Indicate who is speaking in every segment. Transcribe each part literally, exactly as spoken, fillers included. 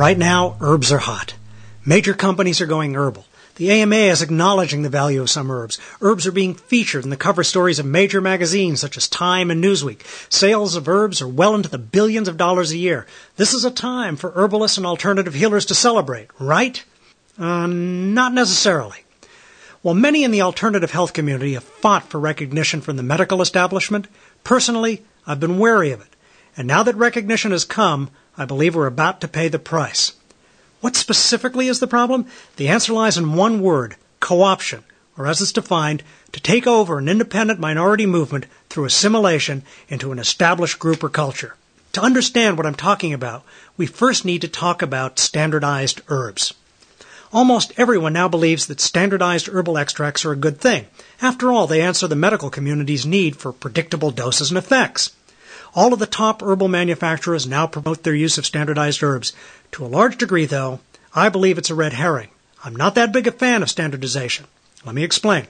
Speaker 1: Right now, herbs are hot. Major companies are going herbal. The A M A is acknowledging the value of some herbs. Herbs are being featured in the cover stories of major magazines such as Time and Newsweek. Sales of herbs are well into the billions of dollars a year. This is a time for herbalists and alternative healers to celebrate, right? Uh, not necessarily. While many in the alternative health community have fought for recognition from the medical establishment, personally, I've been wary of it. And now that recognition has come, I believe we're about to pay the price. What specifically is the problem? The answer lies in one word, co-option, or as it's defined, to take over an independent minority movement through assimilation into an established group or culture. To understand what I'm talking about, we first need to talk about standardized herbs. Almost everyone now believes that standardized herbal extracts are a good thing. After all, they answer the medical community's need for predictable doses and effects. All of the top herbal manufacturers now promote their use of standardized herbs. To a large degree, though, I believe it's a red herring. I'm not that big a fan of standardization. Let me explain.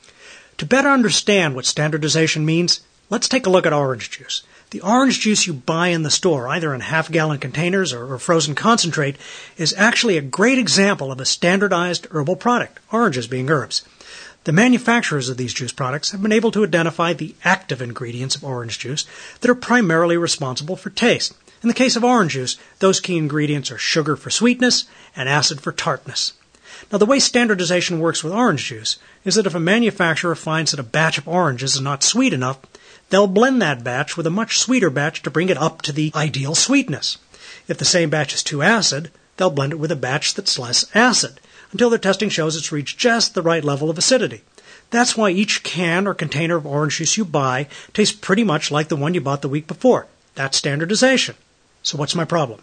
Speaker 1: To better understand what standardization means, let's take a look at orange juice. The orange juice you buy in the store, either in half-gallon containers or, or frozen concentrate, is actually a great example of a standardized herbal product, oranges being herbs. The manufacturers of these juice products have been able to identify the active ingredients of orange juice that are primarily responsible for taste. In the case of orange juice, those key ingredients are sugar for sweetness and acid for tartness. Now, the way standardization works with orange juice is that if a manufacturer finds that a batch of oranges is not sweet enough, they'll blend that batch with a much sweeter batch to bring it up to the ideal sweetness. If the same batch is too acid, they'll blend it with a batch that's less acid, until their testing shows it's reached just the right level of acidity. That's why each can or container of orange juice you buy tastes pretty much like the one you bought the week before. That's standardization. So what's my problem?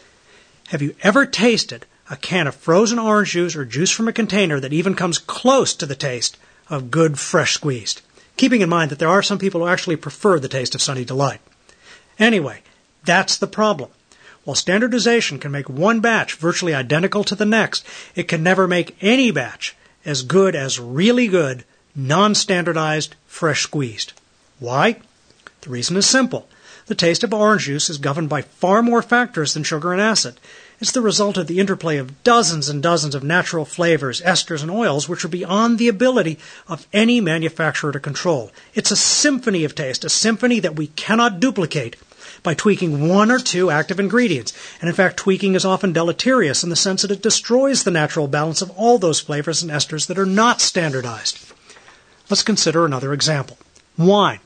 Speaker 1: Have you ever tasted a can of frozen orange juice or juice from a container that even comes close to the taste of good fresh squeezed? Keeping in mind that there are some people who actually prefer the taste of Sunny Delight. Anyway, that's the problem. While standardization can make one batch virtually identical to the next, it can never make any batch as good as really good, non-standardized, fresh squeezed. Why? The reason is simple. The taste of orange juice is governed by far more factors than sugar and acid. It's the result of the interplay of dozens and dozens of natural flavors, esters, and oils which are beyond the ability of any manufacturer to control. It's a symphony of taste, a symphony that we cannot duplicate by tweaking one or two active ingredients. And in fact, tweaking is often deleterious in the sense that it destroys the natural balance of all those flavors and esters that are not standardized. Let's consider another example. Wine.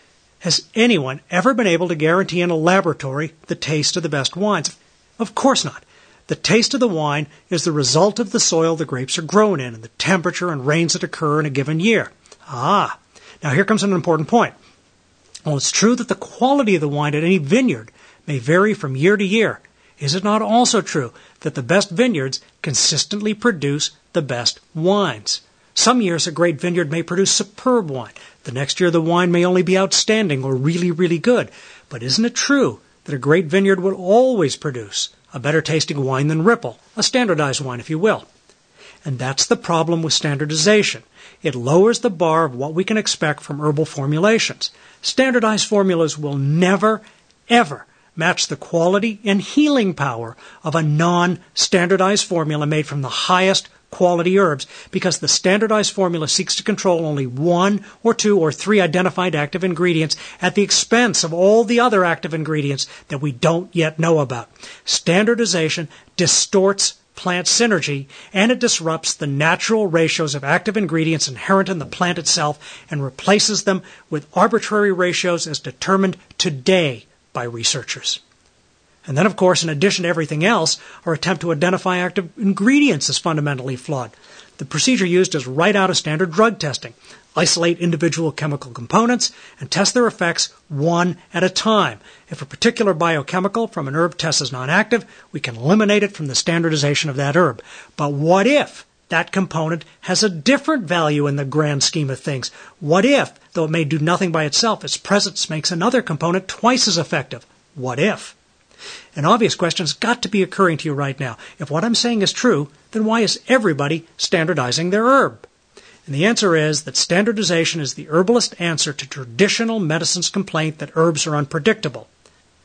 Speaker 1: Has anyone ever been able to guarantee in a laboratory the taste of the best wines? Of course not. The taste of the wine is the result of the soil the grapes are grown in and the temperature and rains that occur in a given year. Ah, now here comes an important point. While it's true that the quality of the wine at any vineyard may vary from year to year, is it not also true that the best vineyards consistently produce the best wines? Some years a great vineyard may produce superb wine. The next year the wine may only be outstanding or really, really good. But isn't it true that a great vineyard would always produce a better tasting wine than Ripple, a standardized wine, if you will? And that's the problem with standardization. It lowers the bar of what we can expect from herbal formulations. Standardized formulas will never, ever match the quality and healing power of a non-standardized formula made from the highest quality herbs, because the standardized formula seeks to control only one or two or three identified active ingredients at the expense of all the other active ingredients that we don't yet know about. Standardization distorts plant synergy, and it disrupts the natural ratios of active ingredients inherent in the plant itself and replaces them with arbitrary ratios as determined today by researchers. And then, of course, in addition to everything else, our attempt to identify active ingredients is fundamentally flawed. The procedure used is right out of standard drug testing. Isolate individual chemical components and test their effects one at a time. If a particular biochemical from an herb tests as non-active, we can eliminate it from the standardization of that herb. But what if that component has a different value in the grand scheme of things? What if, though it may do nothing by itself, its presence makes another component twice as effective? What if? An obvious question has got to be occurring to you right now. If what I'm saying is true, then why is everybody standardizing their herb? And the answer is that standardization is the herbalist answer to traditional medicine's complaint that herbs are unpredictable.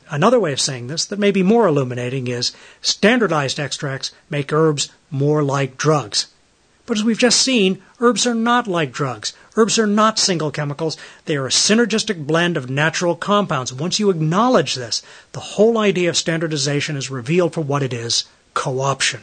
Speaker 1: Another way of saying this that may be more illuminating is standardized extracts make herbs more like drugs. But as we've just seen, herbs are not like drugs. Herbs are not single chemicals. They are a synergistic blend of natural compounds. Once you acknowledge this, the whole idea of standardization is revealed for what it is, co-option.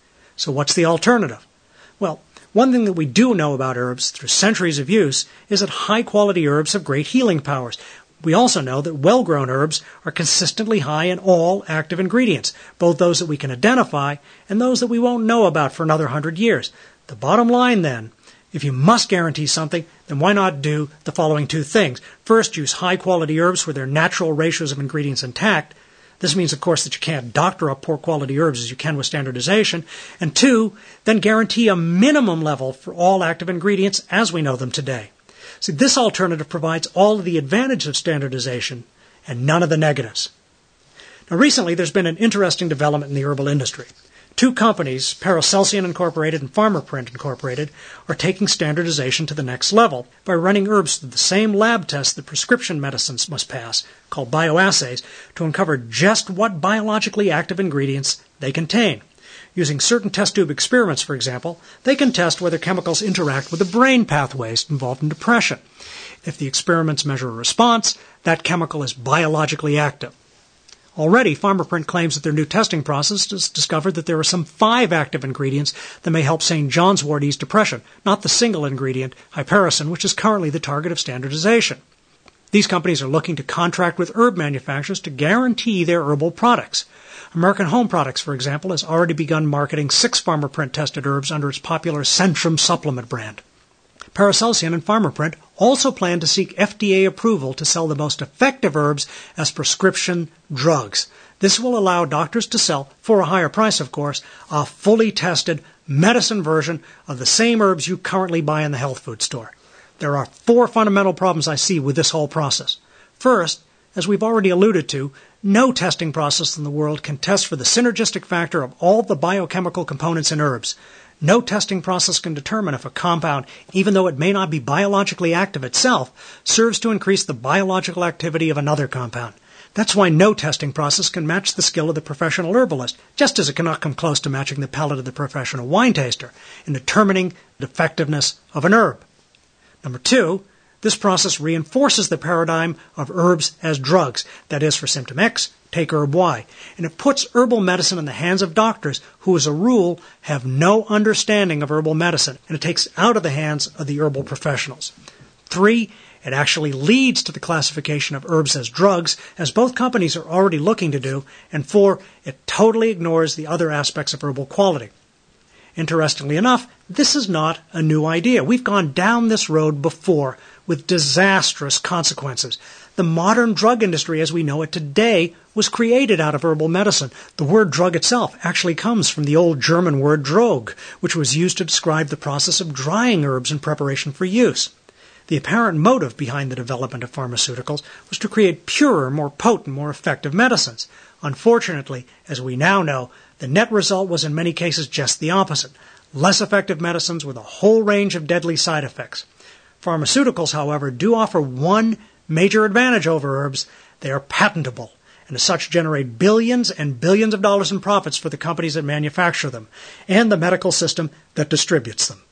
Speaker 1: So what's the alternative? Well, one thing that we do know about herbs through centuries of use is that high-quality herbs have great healing powers. We also know that well-grown herbs are consistently high in all active ingredients, both those that we can identify and those that we won't know about for another hundred years. The bottom line, then, if you must guarantee something, then why not do the following two things? First, use high-quality herbs with their natural ratios of ingredients intact. This means, of course, that you can't doctor up poor-quality herbs as you can with standardization. And two, then guarantee a minimum level for all active ingredients as we know them today. See, this alternative provides all of the advantages of standardization and none of the negatives. Now, recently, there's been an interesting development in the herbal industry. Two companies, Paracelsian Incorporated and Pharmaprint Incorporated, are taking standardization to the next level by running herbs through the same lab test that prescription medicines must pass, called bioassays, to uncover just what biologically active ingredients they contain. Using certain test tube experiments, for example, they can test whether chemicals interact with the brain pathways involved in depression. If the experiments measure a response, that chemical is biologically active. Already, Pharmaprint claims that their new testing process has discovered that there are some five active ingredients that may help Saint John's wort ease depression, not the single ingredient, hypericin, which is currently the target of standardization. These companies are looking to contract with herb manufacturers to guarantee their herbal products. American Home Products, for example, has already begun marketing six Pharmaprint-tested herbs under its popular Centrum supplement brand. Paracelsian and Pharmaprint also plan to seek F D A approval to sell the most effective herbs as prescription drugs. This will allow doctors to sell, for a higher price of course, a fully tested medicine version of the same herbs you currently buy in the health food store. There are four fundamental problems I see with this whole process. First, as we've already alluded to, no testing process in the world can test for the synergistic factor of all the biochemical components in herbs. No testing process can determine if a compound, even though it may not be biologically active itself, serves to increase the biological activity of another compound. That's why no testing process can match the skill of the professional herbalist, just as it cannot come close to matching the palate of the professional wine taster in determining the effectiveness of an herb. Number two, this process reinforces the paradigm of herbs as drugs. That is, for symptom X, take herb Y. And it puts herbal medicine in the hands of doctors who, as a rule, have no understanding of herbal medicine. And it takes out of the hands of the herbal professionals. Three, it actually leads to the classification of herbs as drugs, as both companies are already looking to do. And four, it totally ignores the other aspects of herbal quality. Interestingly enough, this is not a new idea. We've gone down this road before with disastrous consequences. The modern drug industry as we know it today was created out of herbal medicine. The word drug itself actually comes from the old German word Drog, which was used to describe the process of drying herbs in preparation for use. The apparent motive behind the development of pharmaceuticals was to create purer, more potent, more effective medicines. Unfortunately, as we now know, the net result was in many cases just the opposite. Less effective medicines with a whole range of deadly side effects. Pharmaceuticals, however, do offer one major advantage over herbs. They are patentable, and as such generate billions and billions of dollars in profits for the companies that manufacture them, and the medical system that distributes them.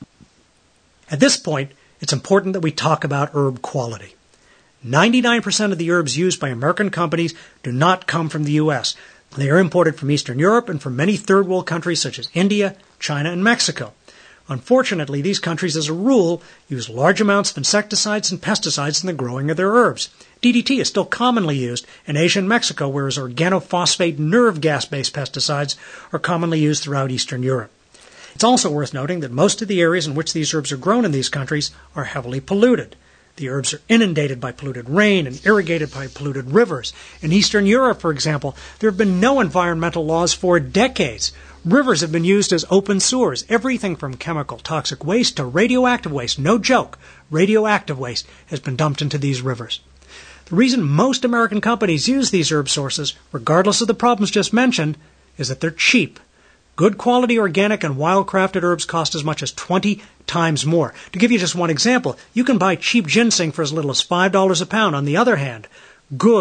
Speaker 1: At this point, it's important that we talk about herb quality. ninety-nine percent of the herbs used by American companies do not come from the U S They are imported from Eastern Europe and from many third world countries such as India, China, and Mexico. Unfortunately, these countries, as a rule, use large amounts of insecticides and pesticides in the growing of their herbs. D D T is still commonly used in Asia and Mexico, whereas organophosphate nerve gas-based pesticides are commonly used throughout Eastern Europe. It's also worth noting that most of the areas in which these herbs are grown in these countries are heavily polluted. The herbs are inundated by polluted rain and irrigated by polluted rivers. In Eastern Europe, for example, there have been no environmental laws for decades. Rivers have been used as open sewers. Everything from chemical toxic waste to radioactive waste, no joke, radioactive waste has been dumped into these rivers. The reason most American companies use these herb sources, regardless of the problems just mentioned, is that they're cheap. Good quality organic and wild-crafted herbs cost as much as twenty times more. To give you just one example, you can buy cheap ginseng for as little as five dollars a pound. On the other hand, good,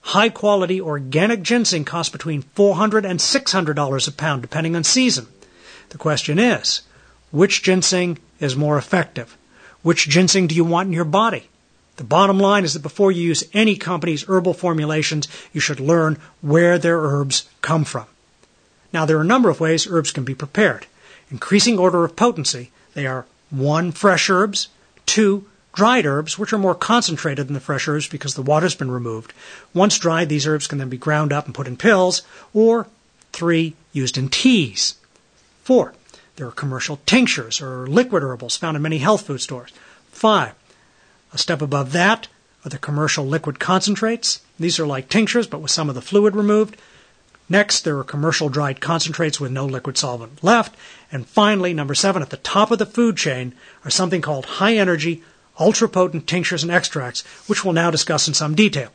Speaker 1: High-quality organic ginseng costs between four hundred dollars and six hundred dollars a pound, depending on season. The question is, which ginseng is more effective? Which ginseng do you want in your body? The bottom line is that before you use any company's herbal formulations, you should learn where their herbs come from. Now, there are a number of ways herbs can be prepared. Increasing order of potency, they are one, fresh herbs, two, dried herbs, which are more concentrated than the fresh herbs because the water's been removed. Once dried, these herbs can then be ground up and put in pills, or three, used in teas. Four, there are commercial tinctures or liquid herbals found in many health food stores. Five, a step above that are the commercial liquid concentrates. These are like tinctures, but with some of the fluid removed. Next, there are commercial dried concentrates with no liquid solvent left. And finally, number seven, at the top of the food chain are something called high-energy, ultra-potent tinctures and extracts, which we'll now discuss in some detail.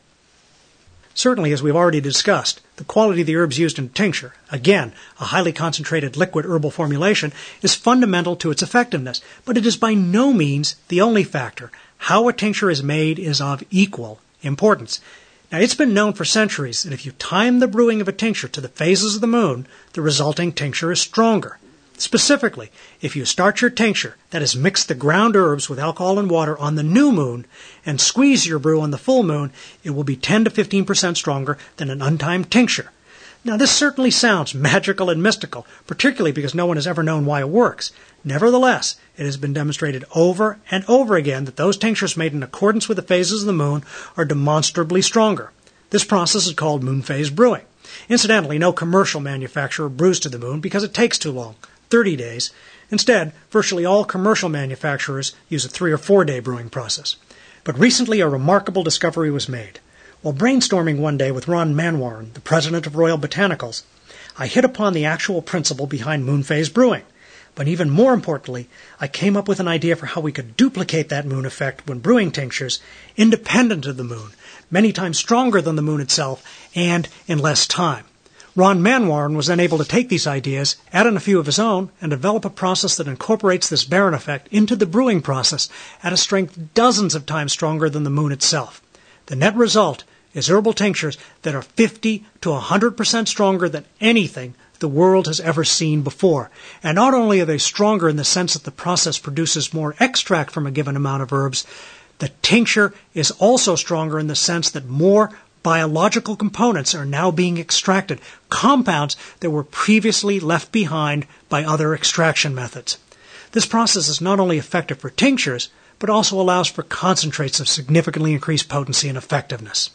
Speaker 1: Certainly, as we've already discussed, the quality of the herbs used in a tincture, again, a highly concentrated liquid herbal formulation, is fundamental to its effectiveness, but it is by no means the only factor. How a tincture is made is of equal importance. Now, it's been known for centuries that if you time the brewing of a tincture to the phases of the moon, the resulting tincture is stronger. Specifically, if you start your tincture, that is, mix the ground herbs with alcohol and water on the new moon, and squeeze your brew on the full moon, it will be ten to fifteen percent stronger than an untimed tincture. Now, this certainly sounds magical and mystical, particularly because no one has ever known why it works. Nevertheless, it has been demonstrated over and over again that those tinctures made in accordance with the phases of the moon are demonstrably stronger. This process is called moon phase brewing. Incidentally, no commercial manufacturer brews to the moon because it takes too long, thirty days. Instead, virtually all commercial manufacturers use a three or four day brewing process. But recently a remarkable discovery was made. While brainstorming one day with Ron Manwaring, the president of Royal Botanicals, I hit upon the actual principle behind moon phase brewing. But even more importantly, I came up with an idea for how we could duplicate that moon effect when brewing tinctures, independent of the moon, many times stronger than the moon itself, and in less time. Ron Manwaring was then able to take these ideas, add in a few of his own, and develop a process that incorporates this Barron effect into the brewing process at a strength dozens of times stronger than the moon itself. The net result is herbal tinctures that are fifty to one hundred percent stronger than anything the world has ever seen before. And not only are they stronger in the sense that the process produces more extract from a given amount of herbs, the tincture is also stronger in the sense that more biological components are now being extracted, compounds that were previously left behind by other extraction methods. This process is not only effective for tinctures, but also allows for concentrates of significantly increased potency and effectiveness.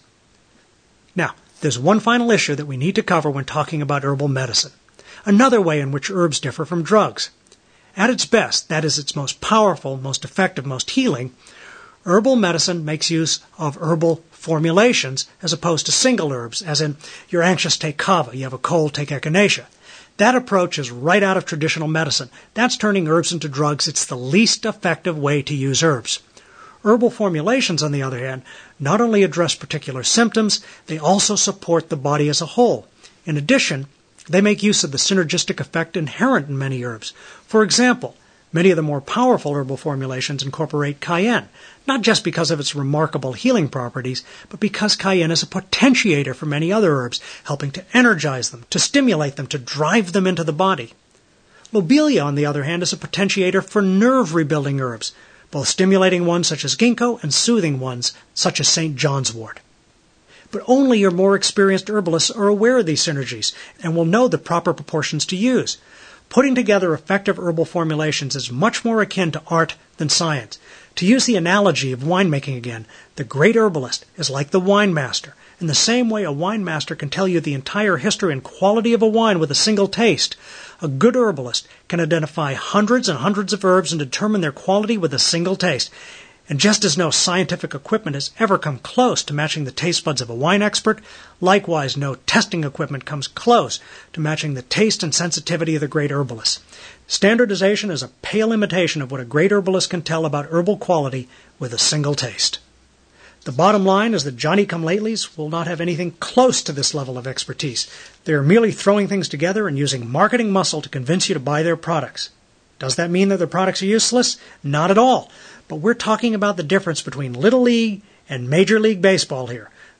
Speaker 1: Now, there's one final issue that we need to cover when talking about herbal medicine, another way in which herbs differ from drugs. At its best, that is, its most powerful, most effective, most healing, herbal medicine makes use of herbal formulations as opposed to single herbs, as in, you're anxious, take kava, you have a cold, take echinacea. That approach is right out of traditional medicine. That's turning herbs into drugs. It's the least effective way to use herbs. Herbal formulations, on the other hand, not only address particular symptoms, they also support the body as a whole. In addition, they make use of the synergistic effect inherent in many herbs. For example, many of the more powerful herbal formulations incorporate cayenne, not just because of its remarkable healing properties, but because cayenne is a potentiator for many other herbs, helping to energize them, to stimulate them, to drive them into the body. Lobelia, on the other hand, is a potentiator for nerve-rebuilding herbs, both stimulating ones such as ginkgo and soothing ones such as Saint John's wort. But only your more experienced herbalists are aware of these synergies and will know the proper proportions to use. Putting together effective herbal formulations is much more akin to art than science. To use the analogy of winemaking again, the great herbalist is like the wine master. In the same way a wine master can tell you the entire history and quality of a wine with a single taste, a good herbalist can identify hundreds and hundreds of herbs and determine their quality with a single taste. And just as no scientific equipment has ever come close to matching the taste buds of a wine expert, likewise no testing equipment comes close to matching the taste and sensitivity of the great herbalist. Standardization is a pale imitation of what a great herbalist can tell about herbal quality with a single taste. The bottom line is that Johnny-come-latelys will not have anything close to this level of expertise. They are merely throwing things together and using marketing muscle to convince you to buy their products. Does that mean that their products are useless? Not at all. But we're talking about the difference between Little League and Major League Baseball here.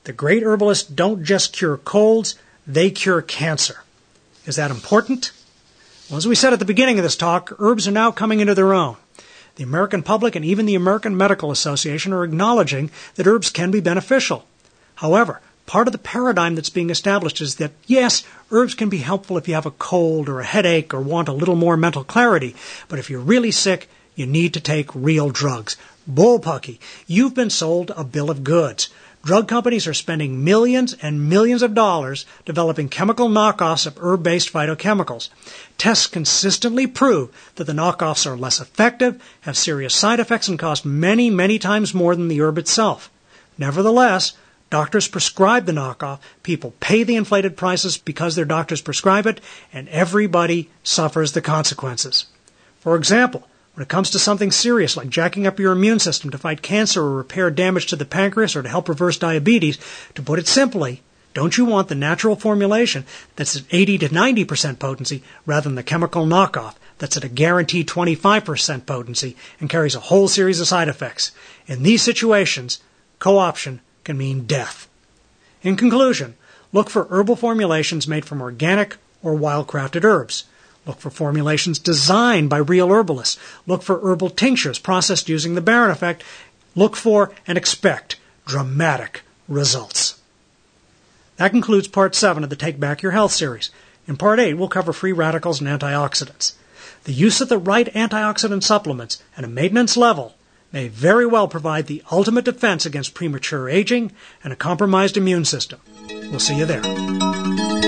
Speaker 1: The great herbalists don't just cure colds, they cure cancer. Is that important? Well, as we said at the beginning of this talk, herbs are now coming into their own. The American public and even the American Medical Association are acknowledging that herbs can be beneficial. However, part of the paradigm that's being established is that, yes, herbs can be helpful if you have a cold or a headache or want a little more mental clarity, but if you're really sick, you need to take real drugs. Bullpucky, you've been sold a bill of goods. Drug companies are spending millions and millions of dollars developing chemical knockoffs of herb-based phytochemicals. Tests consistently prove that the knockoffs are less effective, have serious side effects, and cost many, many times more than the herb itself. Nevertheless, doctors prescribe the knockoff, people pay the inflated prices because their doctors prescribe it, and everybody suffers the consequences. For example, when it comes to something serious like jacking up your immune system to fight cancer or repair damage to the pancreas or to help reverse diabetes, to put it simply, don't you want the natural formulation that's at eighty to ninety percent potency rather than the chemical knockoff that's at a guaranteed twenty-five percent potency and carries a whole series of side effects? In these situations, co-option can mean death. In conclusion, look for herbal formulations made from organic or wild-crafted herbs. Look for formulations designed by real herbalists. Look for herbal tinctures processed using the Barron effect. Look for and expect dramatic results. That concludes Part seven of the Take Back Your Health series. In Part eight, we'll cover free radicals and antioxidants. The use of the right antioxidant supplements at a maintenance level may very well provide the ultimate defense against premature aging and a compromised immune system. We'll see you there.